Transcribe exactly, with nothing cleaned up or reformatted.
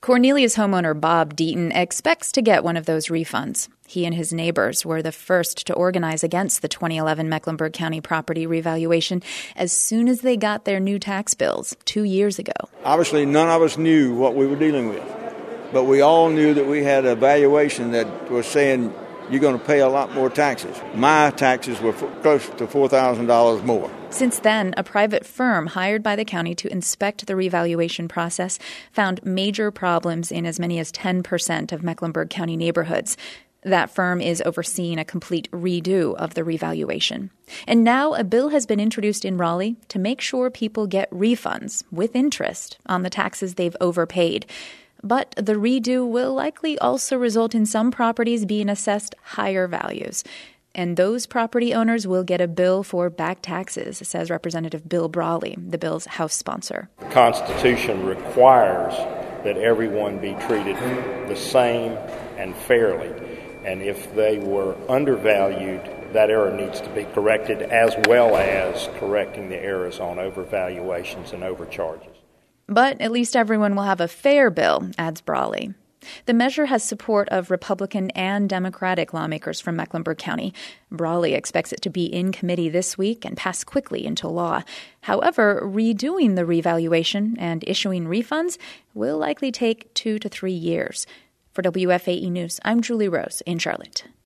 Cornelius homeowner Bob Deaton expects to get one of those refunds. He and his neighbors were the first to organize against the twenty eleven Mecklenburg County property revaluation as soon as they got their new tax bills two years ago. Obviously, none of us knew what we were dealing with, but we all knew that we had a valuation that was saying you're going to pay a lot more taxes. My taxes were close to four thousand dollars more. Since then, a private firm hired by the county to inspect the revaluation process found major problems in as many as ten percent of Mecklenburg County neighborhoods. That firm is overseeing a complete redo of the revaluation. And now a bill has been introduced in Raleigh to make sure people get refunds with interest on the taxes they've overpaid. But the redo will likely also result in some properties being assessed higher values. And those property owners will get a bill for back taxes, says Representative Bill Brawley, the bill's House sponsor. The Constitution requires that everyone be treated the same and fairly. And if they were undervalued, that error needs to be corrected, as well as correcting the errors on overvaluations and overcharges. But at least everyone will have a fair bill, adds Brawley. The measure has support of Republican and Democratic lawmakers from Mecklenburg County. Brawley expects it to be in committee this week and pass quickly into law. However, redoing the revaluation and issuing refunds will likely take two to three years. For W F A E News, I'm Julie Rose in Charlotte.